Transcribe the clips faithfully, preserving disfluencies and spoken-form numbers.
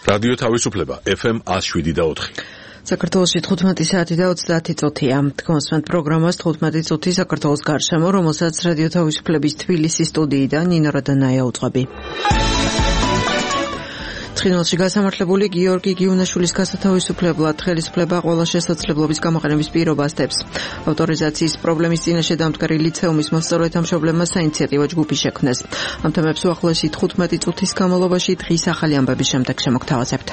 რადიო თავისუფლება ეფ ემ ათს შვიდი და ოთხი. საქართველოში თხუთმეტი საათი და ოცდაათი წუთია. თქვენსმენთ პროგრამას თხუთმეტი წუთი საქართველოს გარშემო, რომელსაც რადიო თავისუფლების თბილისის სტუდიიდან ნინო რადანაია უწყობი. ცხინვალში გასამართლებული გიორგი გიუნაშვილის გასათავისუფლებლად ხელისუფლება ყველა შესაძლებლობის გამოყენების პირობას დებს. ავტორიზაციის პრობლემის წინაშე დამდგარი ლიცეუმის მოსწავლეთა მშობლებმა საინიციატივო ჯგუფი შექმნეს. ამ თემებს უახლოესი თხუთმეტი წუთის განმავლობაში დღის ახალი ამბების შემდეგ შემოგთავაზებთ.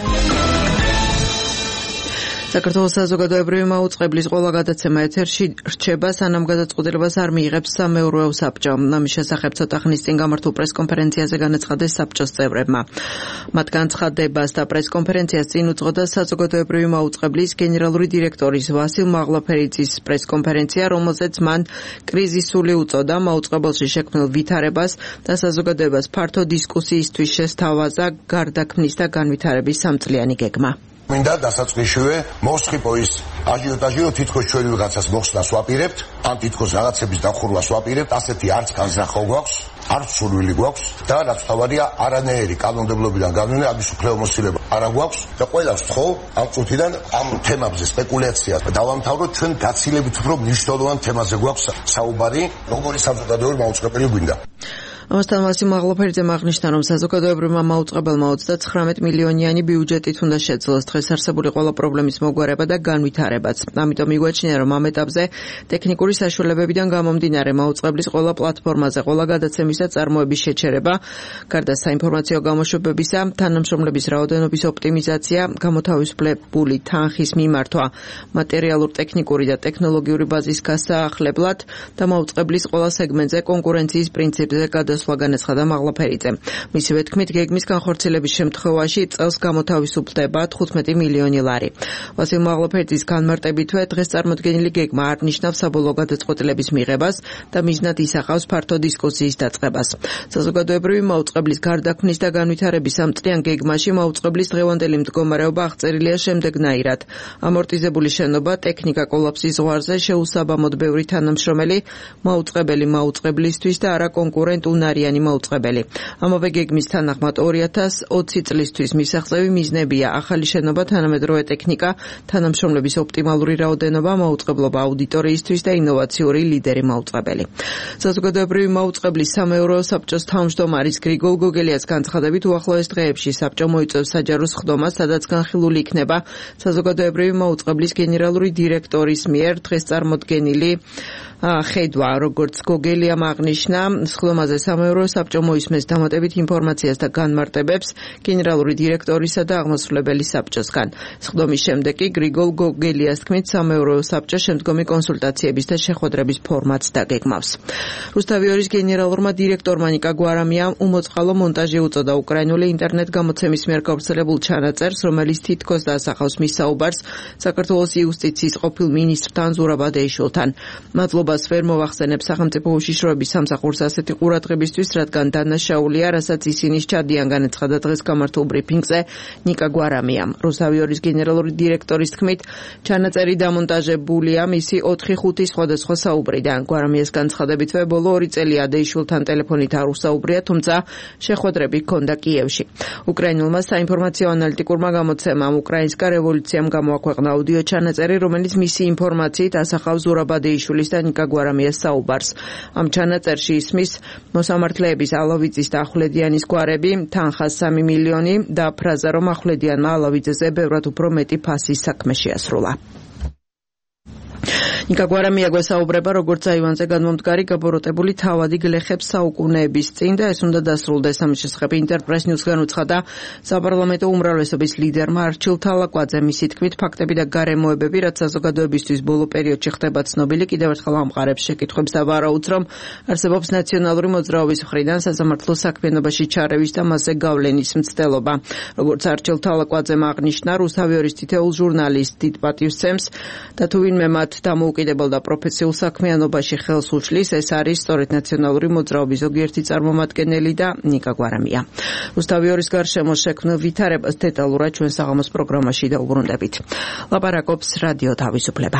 საქართველოს საზოგადოებრივი მაუწყებლის ყველა გადაცემა ეთერში რჩება, სანამ გადაწყვეტილებას არ მიიღებს სამეურვეო საბჭო. ამის შესახებ ცოტა ხნის წინ გამართულ პრესკონფერენციაზე განაცხადეს საბჭოს წევრებმა. მათ განცხადებას და პრესკონფერენციას წინ უძღოდა საზოგადოებრივი მაუწყებლის გენერალური დირექტორის ვასილ მაღლაფერიძის პრესკონფერენცია, რომელზეც მან კრიზისული უწოდა მაუწყებელში შექმნილ ვითარებას და საზოგადოებას ფართო დისკუსიისთვის შესთავაზა გარდაქმნის და განვითარების სამწლიანი გეგმა. მინდა დასაწყისშივე მოსხიპო ის აჟიოტაჟი, რომ თითქოს ჩვენ ვიღაცას მოხსნას ვაპირებთ, ან თითქოს რაღაცების დახურვას ვაპირებთ, ასეთი არც განზრახვა გვაქვს, არც სურვილი გვაქვს და რაც თავარია, არანაირი კანონმდებლობიდან გავლენა ამის უფლებამოსილება არა გვაქვს და ყველას ვთხოვ ამ წუთიდან ამ თემებზე სპეკულაციას დავამთავროთ. ჩვენ გაცილებით უფრო მნიშვნელოვან თემაზე გვაქვს საუბარი, როგორი საზოგადოებრივი მაუწყებელი გვინდა. ამასთან ვასილ მაღლაფერიძემ აღნიშნა, რომ საზოგადოებრივმა მაუწყებელმა ოცდათხრამეტ მილიონიანი ბიუჯეტით უნდა შეძლოს დღეს არსებული ყველა პრობლემის მოგვარება და განვითარებაც. ამიტომ მიგვაჩნია, რომ ამ ეტაპზე ტექნიკური საშუალებებიდან გამომდინარე მაუწყებლის ყველა პლატფორმაზე ყველა გადაცემისა წარმოების შეჩერება, გარდა საინფორმაციო გამოშვებებისა, თანამშრომლების რაოდენობის ოპტიმიზაცია, გამოთავისუფლებული თანხის მიმართვა, მატერიალურ-ტექნიკური და ტექნოლოგიური ბაზის გასაახლებლად და მაუწყებლის ყველა სეგმენტზე კონკურენციის პრინციპზე გადასვლა განაცხადა მაღლაფერიძემ. მისივე თქმით, გეგმის განხორციელების შემთხვევაში წელს გამოთავისუფლდება თხუთმეტი მილიონი ლარი. ვასილ მაღლაფერიძის განმარტებითვე, დღეს წარმოდგენილი გეგმა არ ნიშნავს საბოლოო გადაწყვეტილების მიღებას და მიზნად ისახავს ფართო დისკუსიის დაწყებას. საზოგადოებრივი მაუწყებლის გარდაქმნის და განვითარების სამწლიან გეგმაში მაუწყებლის დღევანდელი მდგომარეობა აღწერილია შემდეგნაირად: ამორტიზებული შენობა, ტექნიკა კოლაფსის ზღვარზე, შეუსაბამოდ ბევრი თანამშრომელი, მაუწყებელი მაუწყებლისთვის და არაკონკურენტ უნარიანი მაუწყებელი. ამავე გეგმის თანახმად ორი ათას ოცი წლისთვის მისაღწევი მიზნებია: ახალი შენობა, თანამედროვე ტექნიკა, თანამშრომლების ოპტიმალური რაოდენობა, მაუწყებლობა აუდიტორიისთვის და ინოვაციური ლიდერი მაუწყებელი. საზოგადოებრივი მაუწყებლის სამეურვეო საბჭოს თავმჯდომარის გრიგოლ გოგელიას განცხადებით, უახლოეს დღეებში საბჭო მოიწევს საჯარო სხდომას, სადაც განხილული იქნება საზოგადოებრივი მაუწყებლის გენერალური დირექტორის მიერ დღეს წარმოდგენილი ხედვა. როგორც გოგელიამ აღნიშნა, სხდომაზე სამეურვეო საბჭო მოისმენს დამატებით ინფორმაციას და განმარტებებს გენერალური დირექტორისა და აღმასრულებელი საბჭოსგან. სხდომის შემდეგ კი გრიგოლ გოგელიას თქმით, სამეურვეო საბჭო შემდგომი კონსულტაციების და შეხვედრების ფორმატს დაგეგმავს. რუსთავიორის გენერალურმა დირექტორმა ნიკა გვარამიამ უმოწყალო მონტაჟი უწოდა უკრაინული ინტერნეტ გამოცემის მიერ გავრცელებულ ჩანაწერს, რომელიც თითქოს დასახავს მის საუბარს საქართველოს იუსტიციის ყოფილ მინისტრთან ზურაბ ადეიშვილთან. მადლობა ვერ მოვახსენებს სახელმწიფო უშიშროების სამსახურს ასეთი ყურადღებისთვის, რადგან დანაშაულია, რასაც ისინი სჭადიან, განაცხადა დღეს გამართულ ბრიფინგზე ნიკა გვარამიამ. რუსთავიორის გენერალური დირექტორის თქმით, ჩანაწერი დამონტაჟებულია მისი ოთხი ხუთი სხვადასხვა საუბრიდან. გვარამიას განცხადებითვე, ბოლო ორი წელი ადეიშვილთან ტელეფონით არ უსაუბრია, თუმცა შეხვედრები ჰქონდა კიევში. უკრაინულმა საინფორმაციო ანალიტიკურმა გამოცემამ უკრაინსკა რევოლუციამ გამოაქვეყნა აუდიო ჩანაწერი, რომელიც მისი ინფორმაციით ასახავს ზურაბ ადეიშვილის და ნიკა გვარამიას საუბარს. ამ ჩანაწერში ისმის მოსამართლეების ალავიძის და ახვლედიანის გვარები, თანხა სამი მილიონი და ფრაზა, რომ ახვლედიანმა ალავიძეზე ბევრად უფრო მეტი ფასის საქმე შეასრულა. ნიკა გვარამია გვესაუბრება, როგორც აივანზე განმომდგარი გაბოროტებული თავადი გლეხებს საუკუნეების წინ და ეს უნდა დასრულდეს. ამის შესახებ ინტერპრეს ნიუსგან უცხადა საპარლამენტო უმრავლესობის ლიდერმა არჩილ თალაკვაძე. მისი თქმით, ფაქტები და გარემოებები, რაც საზოგადოებისთვის ბოლო პერიოდში ხდება ცნობილი, კიდევ ერთხელ ამყარებს შეკითხვებს და ვარაუდს, რომ არსებობს ნაციონალური მოძრაობის მხრიდან სასამართლო საქმიანობაში ჩარევის და მასზე გავლენის მცდელობა. როგორც არჩილ თალაკვაძემ აღნიშნა, რუსთავიორის თითოეულ ჟურნალისტ დიდ პატივს სცემს და თუ ვინმე მათ დამოუკიდებელ და პროფესიულ საქმიანობაში ხელს უშლის, ეს არის სწორედ ნაციონალური მოძრაობის ზოგიერთი წარმომადგენელი და ნიკა გვარამია. რუსთავიორის გარშემო შექმნილ ვითარებას დეტალურად ჩვენ საღამოს პროგრამაში დაუბრუნდებით. ლაპარაკობს რადიო თავისუფლება.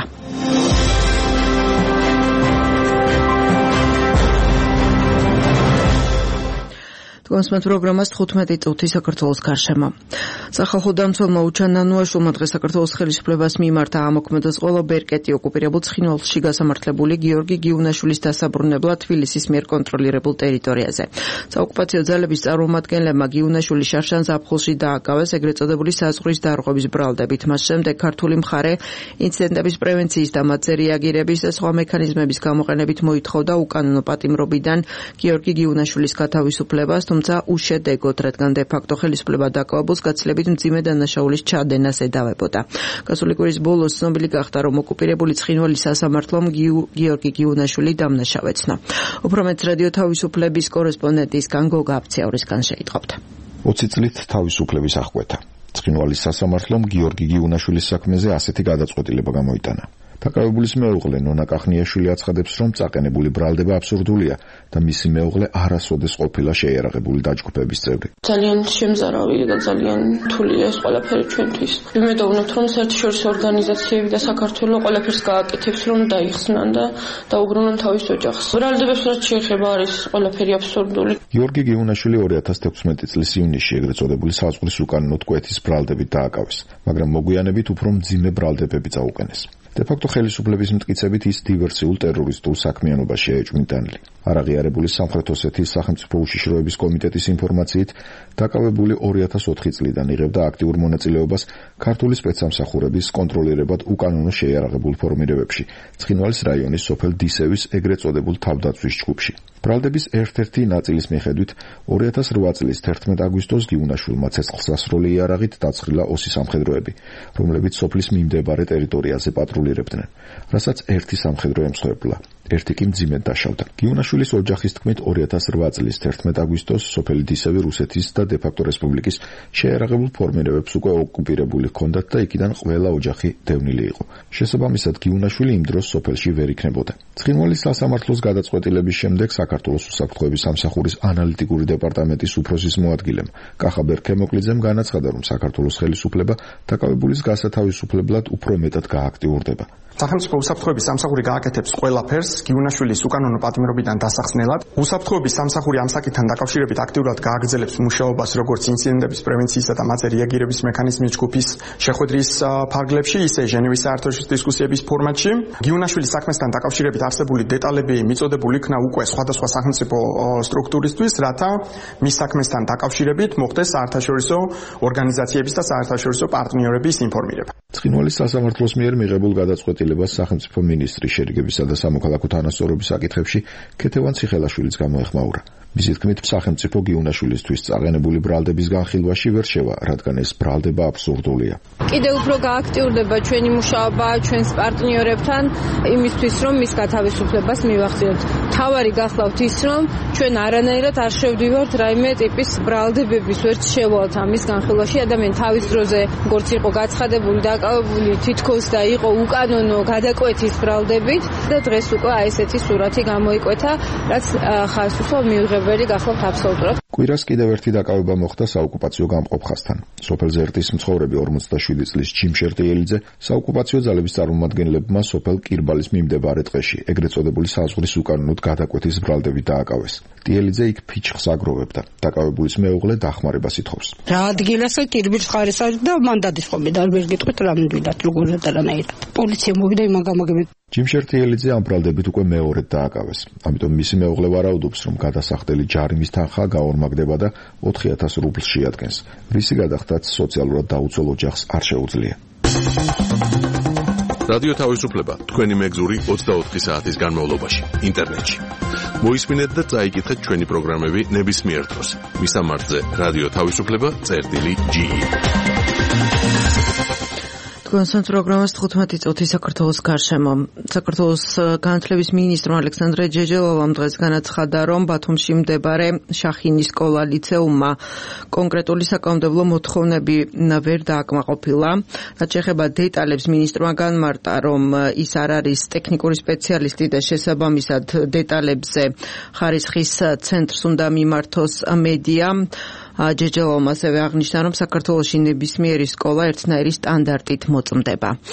თქვენს პროგრამას თხუთმეტი წუთი საქართველოს გარშემო. სახალხო დამცველმა უჩანანუაშვილმა დღეს საქართველოს ხელისუფლებას მიმართა ამოქმედოს ყველა ბერკეტი ოკუპირებულ ცხინვალში გასამართლებული გიორგი გიუნაშვილის დასაბრუნებლად თბილისის მიერ კონტროლირებულ ტერიტორიაზე. საოკუპაციო ძალების წარმომადგენლებმა გიუნაშვილი შარშან ზაფხულში დააკავეს ეგრეთ წოდებული საზღვრის დარღვევის ბრალდებით. მას შემდეგ ქართული მხარე ინციდენტების პრევენციის და მათზე რეაგირების და სხვა მექანიზმების გამოყენებით მოითხოვდა უკანონო პატიმრობიდან გიორგი გიუნაშვილის გათავისუფლებას, თუმცა უშედეგოდ, რადგან დე-ფაქტო ხელისუფლება დაკავებულს გაცილებით მძიმე დანაშაულის ჩადენას ედავებოდა. გასული კვირის ბოლოს ცნობილი გახდა, რომ ოკუპირებული ცხინვალის სასამართლომ გიორგი გიუნაშვილი დამნაშავეცნო. უფრო მეტ რადიო თავისუფლების კორესპონდენტისგან გოგა აფციაურისგან შეიტყობთ. ოცი წლით თავისუფლების აღკვეთა. ცხინვალის სასამართლომ გიორგი გიუნაშვილის საქმეზე ასეთი გადაწყვეტილება გამოიტანა. დაკავებულის მეუღლე ნონა კახნიაშვილი აცხადებს, რომ წაყენებული ბრალდება აბსურდულია და მისი მეუღლე არასოდეს ყოფილა შეიარაღებული დაჯგუფების წევრი. ძალიან შემზარავი და ძალიან რთულია ეს ყველაფერი ჩვენთვის. ვიმედოვნებთ, რომ საერთაშორისო ორგანიზაციები და საქართველო ყველაფერს გააკეთებს, რომ დაიხსნან და დაუბრუნონ თავის ოჯახს. ბრალდებებს რაც შეეხება არის ყველაფერი აბსურდული. გიორგი გიუნაშვილი ორი ათას თექვსმეტი წლის ივნისში ეგრეთ წოდებული საზღვრის უკანონოდ კვეთის ბრალდებით დააკავეს, მაგრამ მოგვიანებით უფრო მძიმე ბრალდებები წაუყენეს. დე-ფაქტო ხელისუფლების მტკიცებით ის დივერსიულ ტერორისტულ საქმიანობაში შეეჭვმიტანილი. არაღიარებული სამხრეთ ოსეთის სახელმწიფო უშიშროების კომიტეტის ინფორმაციით, დაკავებული ორი ათას ოთხი წლიდან იღებდა აქტიურ მონაწილეობას ქართული სპეცსამსახურების კონტროლირებად უკანონო შეიარაღებულ ფორმირებებში, ცხინვალის რაიონის სოფელ დისევის ეგრეთ წოდებულ თავდაცვის ჯგუფში. ბრალდების ერთ-ერთი ნაწილის მიხედვით ორი ათას რვა წლის თერთმეტ აგვისტოს გიუნაშვილმა ცეცხლსასროლი იარაღით დაცხილა ოსი სამხედროები, რომლებიც სოფლის მიმდებარე ტერიტორიაზე პატრულირებდნენ, რასაც ერთი სამხედრო ემსხვერპლა. ერთი კი მძიმედ დაშავდა. გიუნაშვილის ოჯახის თქმით ორი ათას რვა წლის თერთმეტ აგვისტოს სოფელი დისევი რუსეთის და დე-ფაქტო რესპუბლიკის შეიარაღებულ ფორმირებებს უკვე ოკუპირებული ჰქონდათ და იქიდან ყველა ოჯახი დევნილი იყო. შესაბამისად, გიუნაშვილი იმ დროს სოფელში ვერ იქნებოდა. ცხინვალის სასამართლოს გადაწყვეტილების შემდეგ საქართველოს უსაფრთხოების სამსახურის ანალიტიკური დეპარტამენტის უფროსის მოადგილემ კახა ბერქემოკლიძემ განაცხადა, რომ საქართველოს ხელისუფლება დაკავებულის გასათავისუფლებლად უფრო მეტად გააქტიურდება. სახელმწიფო უსაფრთხოების სამსახური გააკეთებს ყველაფერს გიუნაშვილის უკანონო პატიმრობიდან დასახსნელად. უსაფრთხოების სამსახური ამ საკითხთან დაკავშირებით აქტიურად გააგრძელებს მუშაობას როგორც ინციდენტების პრევენციისა და მათზე რეაგირების მექანიზმის ჯგუფის შეხვედრის ფარგლებში, ისე ჟენევის საერთაშორისო დისკუსიების ფორმატში. გიუნაშვილის საქმესთან დაკავშირებით არსებული დეტალები მიწოდებულ იქნა უკვე სხვადასხვა სახელმწიფო სტრუქტურისთვის, რათა მის საქმესთან დაკავშირებით მოხდეს საერთაშორისო ორგანიზაციების და საერთაშორისო პარტნიორების ინფორმირება. ცხინვალის სასამართლოს მიერ მიღებულ გადაწყვეტილებას სახელმწიფო მინისტრი შერიგებისა და სამოქალაქო თანასწორობის საკითხებში ქეთევან ციხელაშვილიც გამოეხმაურა. მისი თქმით, სახელმწიფო გიუნაშვილისთვის წაყენებული ბრალდების განხილვაში ვერ შევა, რადგან ეს ბრალდება აბსურდულია. კიდევ უფრო გააქტიურდება ჩვენი მუშაობა ჩვენს პარტნიორებთან იმისთვის, რომ მის გათავისუფლებას მივახციოთ. თავარი გახლავთ ის, რომ ჩვენ არანაირად არ შევდივართ რაიმე ტიპის ბრალდებების ვერც შევალთ ამის განხილვაში. ადამიანი თავის დროზე როგორც იყო გაცხადებული, დაკავებული თითქოს და იყო უკანონო გადაკვეთის ბრალდებით და დღეს უკვე აი ესეთი სურათი გამოიკვეთა, რაც ხალხს უსვამს მიუღებელი გახლავთ აბსოლუტურად. კვირას კიდევ ერთი დაკავება მოხდა საოკუპაციო გამყოფ ხაზთან. სოფელ ზერტის მცხოვრები ორმოცდაშვიდი წლის ჯიმშერ ტიელიძე საოკუპაციო ძალების წარმომადგენლებმა სოფელ კირბალის მიმდებარე ტყეში ეგრეთ წოდებული საზღვრის უკანონოდ გადაკვეთის ბრალდებით დააკავეს. ტიელიძე იქ ფიჩხს აგროვებდა. დაკავებულის მეუღლე დახმარებას ითხოვს. რა ადგილასა კირბის ხარეს არის და მან დადისხომე და ვერ გეტყვით რა მივიდათ როგორ და რანაირად. პოლიცია მოვიდა იმან გამოგებით. ჯიმშერ ტიელიძე ამ ბრალდებით უკვე მეორედ დააკავეს. ამიტომ მისი მეუღლე ვარაუდობს, რომ გადასახდელი ჯარიმის თანხა გაორმაგდება და ოთხი ათას რუბლს შეადგენს. რისი გადახდაც სოციალურად დაუცველ ოჯახს არ შეუძლია. რადიო თავისუფლება თქვენი მეგზური ოცდაოთხი საათის განმავლობაში ინტერნეტში. მოისმინეთ და წაიკითხეთ ჩვენი პროგრამები ნებისმიერ დროს. მისამართზე რადიო თავისუფლება წერტილი ჯი. თქვენს პროგრამას თხუთმეტი წუთი საქართველოს გარშემო. საქართველოს განათლების მინისტრმა ალექსანდრე ჯეჯელოვამ დღეს განაცხადა, რომ ბათუმში მდებარე შახინის სკოლა ლიცეუმმა კონკრეტული საკანონმდებლო მოთხოვნები ვერ დააკმაყოფილა. რაც შეეხება დეტალებს, მინისტრმა განმარტა, რომ ის არ არის ტექნიკური სპეციალისტი და შესაბამისად დეტალებზე ხარისხის ცენტრს უნდა მიმართოს მედია. ჯეჯელოვმა ასევე აღნიშნა, რომ საქართველოში ნებისმიერი სკოლა ერთნაირი სტანდარტით მოწმდება.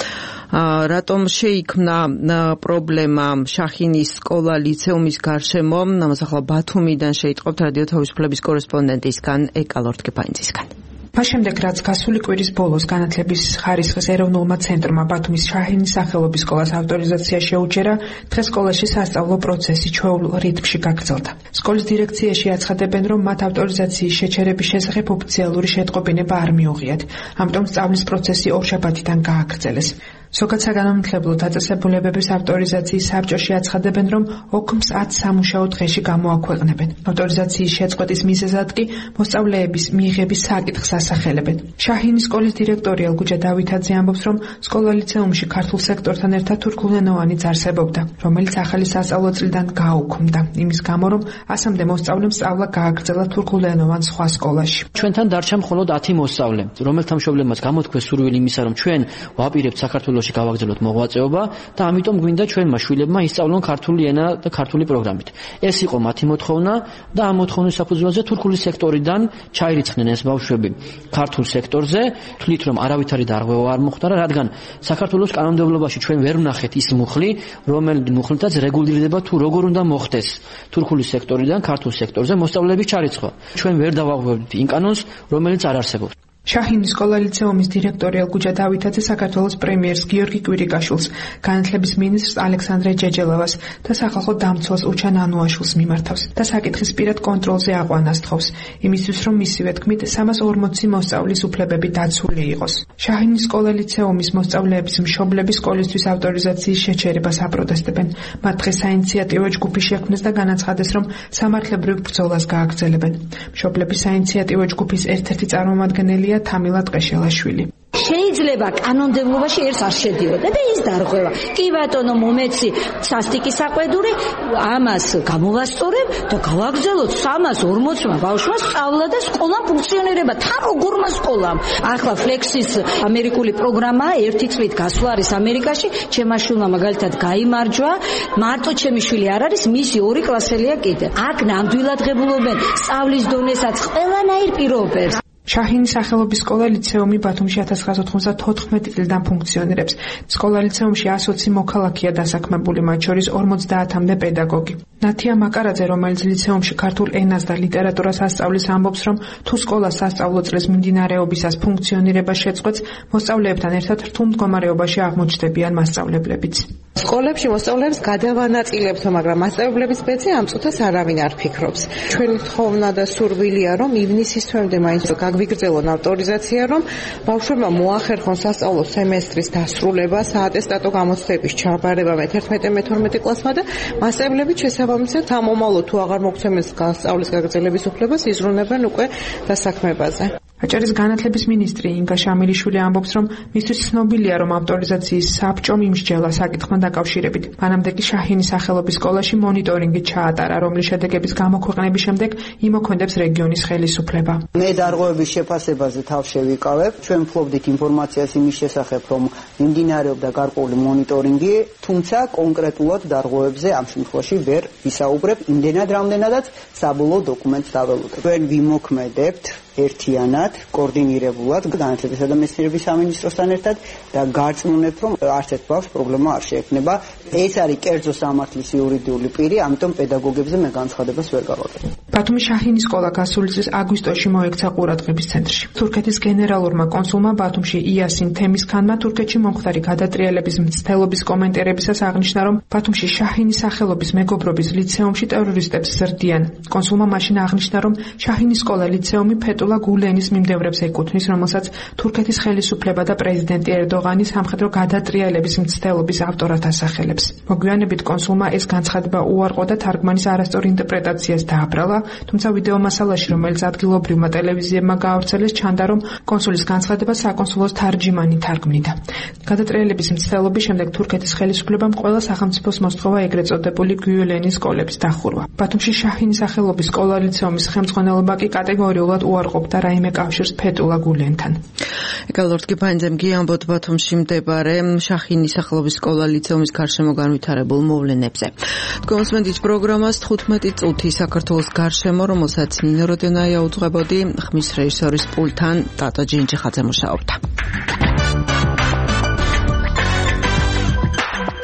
რატომ შეიქმნა პრობლემა შახინის სკოლა ლიცეუმის გარშემო? ამას ახლა ბათუმიდან შეიტყობთ რადიო თავისუფლების კორესპონდენტისგან ეკა ლორთქიფანიძისგან. მას შემდეგ, რაც გასული კვირის ბოლოს განათლების ხარისხის ეროვნულმა ცენტრმა ბათუმის შაჰინის სახელობის სკოლას ავტორიზაცია შეუჩერა, დღეს სკოლაში სასწავლო პროცესი ჩვეულ რიტმში გაგრძელდა. სკოლის დირექციაში აცხადებენ, რომ მათ ავტორიზაციის შეჩერების შესახებ ოფიციალური შეტყობინება არ მიუღიათ, ამიტომ სწავლის პროცესი ორშაბათიდან გააგრძელეს. ზოგად საგანმანათლებლო დაწესებულებების ავტორიზაციის საბჭოში აცხადებენ, რომ ოქმს ათ სამუშაო დღეში გამოაქვეყნებენ. ავტორიზაციის შეწყვეტის მიზეზად კი მოსწავლეების მიღების საკითხს ასახელებენ. შაჰინის სკოლის დირექტორი ელგუჯა დავითაძე ამბობს, რომ სკოლა ლიცეუმში ქართულ სექტორთან ერთად თურქულენოვანიც არსებობდა, რომელიც ახალი სასწავლო წლიდან გაუქმდა, იმის გამო, რომ ასამდე მოსწავლემ სწავლა გააგრძელა თურქულენოვან სხვა სკოლაში. ჩვენთან დარჩა მხოლოდ ათი მოსწავლე, რომელთა მშობლებმაც გამოთქვეს სურვილი იმისა, რომ ჩვენ ვაპირებთ საქართველოს გავაგრძელოთ მოღვაწეობა და ამიტომ გვინდა ჩვენმა შვილებმა ისწავლონ ქართული ენა და ქართული პროგრამით. ეს იყო მათი მოთხოვნა და ამ მოთხოვნის საფუძველზე თურქული სექტორიდან ჩაირიცხნენ ეს ბავშვები ქართულ სექტორზე, თვლით რომ არავითარი დარღვევა არ მოხდარა, რადგან საქართველოს კანონმდებლობაში ჩვენ ვერ ვნახეთ ის მუხლი, რომელიც მუხლითაც რეგულირდება თუ როგორ უნდა მოხდეს თურქული სექტორიდან ქართულ სექტორზე მოსწავლეების ჩარიცხვა. ჩვენ ვერ დავაღვევთ იმ კანონს, რომელიც არ არსებობს. შაჰინის სკოლა ლიცეუმის დირექტორი ელგუჯა დავითაძე საქართველოს პრემიერს გიორგი კვირიკაშვილს, განათლების მინისტრს ალექსანდრე ჯეჯელავას და სახალხო დამცველს უჩან ანუაშვილს მიმართავს და საკითხის პირად კონტროლზე აყვანას თხოვს, იმისთვის რომ მისივე თქმით სამას ორმოცი მოსწავლის უფლებები დაცული იყოს. შაჰინის სკოლა ლიცეუმის მოსწავლეების მშობლები სკოლისთვის ავტორიზაციის შეჩერებას აპროტესტებენ. მათ დღეს საინიციატივო ჯგუფი შექმნეს და განაცხადეს, რომ სამართლებრივ ბრძოლას გააგრძელებენ. მშობლების საინიციატივო ჯგუფის ერთ-ერთი წარმომადგენელია თამილა ტყეშელაშვილი. შეიძლება კანონმდებლობაში ერთს არ შედიოდა და ის დარღვევა. კი ბატონო, მომეცი სასტიკი საყვედური, ამას გამოვასწორებ და გავაგრძელოთ სამას ორმოცმა ბავშვმა სწავლა და სკოლა ფუნქციონირება. თან როგორმა სკოლამ. ახლა ფლექსის ამერიკული პროგრამაა, ერთი წლით გასვლა არის ამერიკაში, ჩემმა შვილმა მაგალითად გაიმარჯვა, მარტო ჩემი შვილი არ არის, მისი ორი კლასელია კიდე. აქ ნამდვილად ღებულობენ სწავლის დონესაც ყველანაირ პირობებს. შაჰინის სახელობის სკოლა ლიცეუმი ბათუმში ათას ცხრაასა ოცდაოთხმეტი წლიდან ფუნქციონირებს. სკოლა ლიცეუმში ას ოცი მოქალაქეა დასაქმებული, მათ შორის ორმოცდაათამდე პედაგოგი. ნათია მაკარაძე, რომელიც ლიცეუმში ქართულ ენას და ლიტერატურას ასწავლის, ამბობს, რომ თუ სკოლა სასწავლო წლის მიმდინარეობისას ფუნქციონირებას შეწყვეტს, მოსწავლეებთან ერთად რთულ მდგომარეობაში აღმოჩნდებიან მასწავლებლებიც. სკოლებში მოსწავლეებს გადავანაწილებთ, მაგრამ მასწავლებლების ბედზე ამ წუთას არავინ არ ფიქრობს. ჩვენი თხოვნა და სურვილია, რომ ივნისის თვემდე მაინც გაგვიგრძელონ ავტორიზაცია, რომ ბავშვებმა მოახერხონ სასწავლო სემესტრის დასრულება, საატესტატო გამოცდების ჩაბარება მეთერთმეტე მეთორმეტე კლასმა და მასწავლებლები შესაბამისად ამ მომავლო თუ აღარ მოგცემენ სწავლის გაგრძელების უფლებას, იზრუნებენ უკვე დასაქმებაზე. აჭარის განათლების მინისტრი ინგა შამილიშვილი ამბობს, რომ მისთვის ცნობილია, რომ ავტორიზაციის საბჭომ იმსჯელა საკითხთან დაკავშირებით. მანამდე კი შაჰინის სახელობის სკოლაში მონიტორინგი ჩაატარა, რომლის შედეგების გამოქვეყნების შემდეგ იმოქმედებს რეგიონის ხელისუფლება. მე დარღვევების შეფასებაზე თავში ვიკავებ. ჩვენ ვფლობდით ინფორმაციას იმის შესახებ, რომ მიმდინარეობდა გარკვეული მონიტორინგი, თუმცა კონკრეტულად დარღვევებზე ამ შემთხვევაში ვერ ვისაუბრებ, იმდენად რამდენადაც საბოლოო დოკუმენტს დაველოდებ. ჩვენ ვიმოქმედებთ ერთიანად, კოორდინირებულად განათლებისა და მეცნიერების სამინისტროსთან ერთად და გარწმუნებთ, რომ არც ერთ ბავშვს პრობლემა არ შეექმნება. ეს არის კერძო სამართლის იურიდიული პირი, ამიტომ პედაგოგებზე მე განცხადებას ვერ გავაკეთებ. ბათუმის შაჰინის სკოლა გასული წლის აგვისტოში მოექცა ყურადღების ცენტრში. თურქეთის გენერალურმა კონსულმა ბათუმში იასინ თემისქანმა თურქეთში მომხდარი გადატრიალების მცდელობის კომენტირებისას აღნიშნა, რომ ბათუმში შაჰინის სახელობის მეგობრობის ლიცეუმში ტერორისტებს ზრდიან. კონსულმა მაშინ აღნიშნა, რომ შაჰინის სკოლა ლიცეუმი ფეტულა გულენის მიმდევრებს ეკუთვნის, რომელსაც თურქეთის ხელისუფლება და პრეზიდენტი ერდოღანი სამხედრო გადატრიალების მცდელობის ავტორად ასახელებს. მოგვიანებით კონსულმა ეს განცხადება უარყო და თარგმანის არასწორ ინტერპრეტაციას დააბრალა, თუმცა ვიდეო მასალაში, რომელიც ადგილობრივმა ტელევიზიებმა გაავრცელეს, ჩანდა, რომ კონსულის განცხადება საკონსულოს თარჯიმანი თარგმნიდა. გადატრიალების მცდელობის შემდეგ თურქეთის ხელისუფლებამ ყველა სახელმწიფოს მოსთხოვა ეგრეთ წოდებული გიულენის სკოლების დახურვა. ბათუმში შაჰინის სახელობის სკოლა ლიცეუმის ხელმძღვანელობა კი კატეგორიულად უარყოფდა რაიმე კავშირს ფეტულა გულენთან. ეკა ლორთქიფანიძემ გიამბოთ ბათუმში მდებარე შაჰინის სახელობის სკოლა ლიცეუმის გარშემო განვითარებულ მოვლენებზე. თქვენს პროგრამას თხუთმეტი წუთი საქართველოს გარშემო, რომელსაც ნინო როდიონაია უძღვებოდი, ხმის რეჟისორის პულტთან ტატო ჯინჯიხაძე მუშაობდა.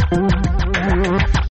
Thank you.